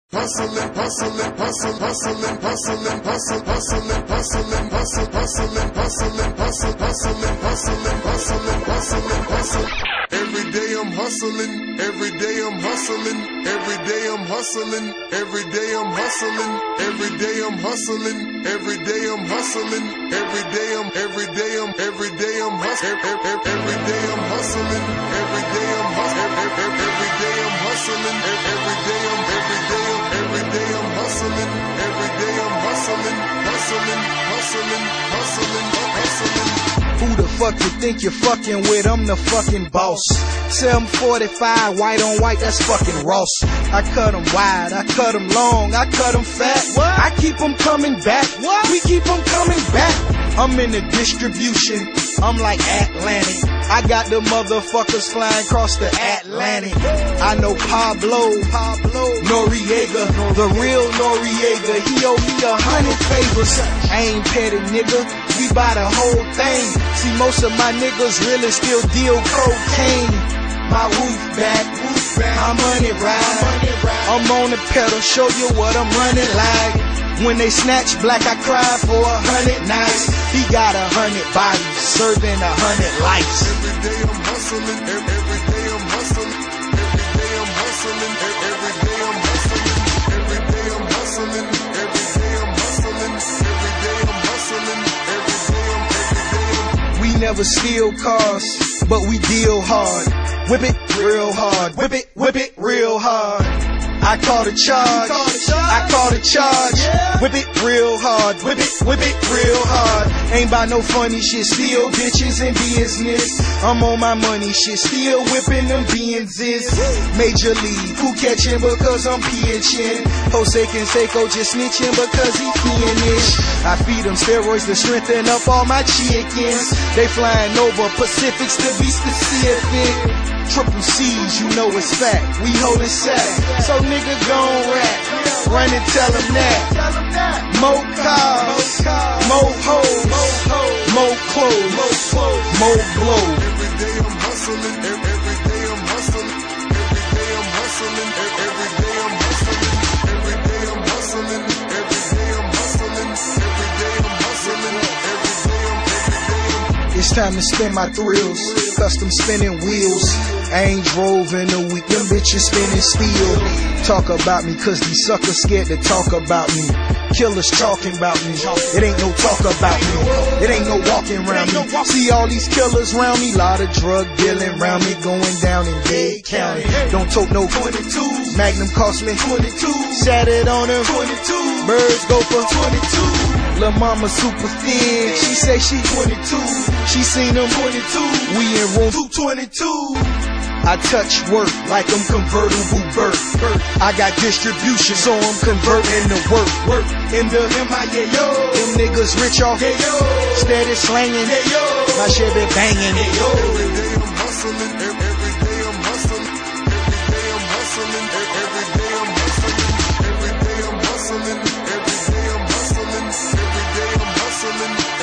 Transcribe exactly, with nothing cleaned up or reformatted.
Hustling, hustling, hustling, hustling, hustling, hustling, hustling, hustling, hustling, hustling, hustling, hustling, hustling, hustling, hustling, hustling, hustling. Every day I'm hustling, every day I'm hustling, every day I'm hustling, every day I'm hustling, every day I'm hustling, every day I'm hustling, every day I'm, every day I'm, every day I'm hustling, every day I'm hustling, every day I'm hustling, every day I'm hustling, every day I'm, every day I'm, every day I'm hustling, every day I'm hustling, hustling, hustling, hustling, hustling. Who the fuck you think you're fucking with? I'm the fucking boss. seven forty-five, white on white, that's fucking Ross. I cut them wide, I cut them long, I cut them fat. What? I keep them coming back. What? We keep them coming back. I'm in the distribution, I'm like Atlantic. I got the motherfuckers flying across the Atlantic. I know Pablo, Pablo Noriega, the real Noriega. He owe me a hundred favors. I ain't petty, nigga. We buy the whole thing. See, most of my niggas really still deal cocaine. My roof back, my money ride. I'm on the pedal, show you what I'm running like. When they snatch black, I cry for a hundred nights. He got a hundred bodies, serving a hundred lives. Every day I'm hustling, every day I'm hustling, every day I'm hustling, every day I'm hustling, every day I'm hustling, every day I'm hustling, every day I'm hustling, every day I'm, every day I'm. We never steal cars, but we deal hard. Whip it real hard, whip it, whip it real hard. I call the charge, I call the charge. Whip it real hard, whip it, whip it real hard. Ain't by no funny shit, still bitches in business. I'm on my money shit, still whipping them Benzes. Major league, who catching because I'm pitching? Jose Canseco just snitching because he fiendish. I feed them steroids to strengthen up all my chickens. They flying over Pacifics to be specific. Triple C's, you know it's fact, we holding sack. So nigga gon' rap, run and tell them that. More cars, more hoes, more clothes, more blow. Every day I'm hustling, every day I'm hustling, every day I'm hustling, every day I'm hustling, every day I'm hustling, every day I'm hustling, every day I'm hustling, every day I'm, every day I'm. It's time to spin my thrills, custom spinning wheels. I ain't drove in a week, them bitches spinning steel. Talk about me cause these suckers scared to talk about me. Killers talking about me, it ain't no talk about me. It ain't no walking around me. See all these killers around me, lot of drug dealing around me, going down in Dade County. Don't tote no twenty-twos, Magnum cost me twenty-two. Sat it on them twenty-two, birds go for twenty-two. Lil' mama super thin, she say she twenty-two. She seen them twenty-two, we in room two twenty-two. I touch work like I'm convertible bird. I got distribution, so I'm converting to work. Work in the M I A yo. Them niggas rich off, yeah, yo. Steady slanging, yeah, yo. My shit be banging, yeah, yo. Every day I'm hustling, every day I'm hustling, every day I'm hustling, every day I'm hustling, every day I'm hustling, every day I'm hustling, every day I'm hustling.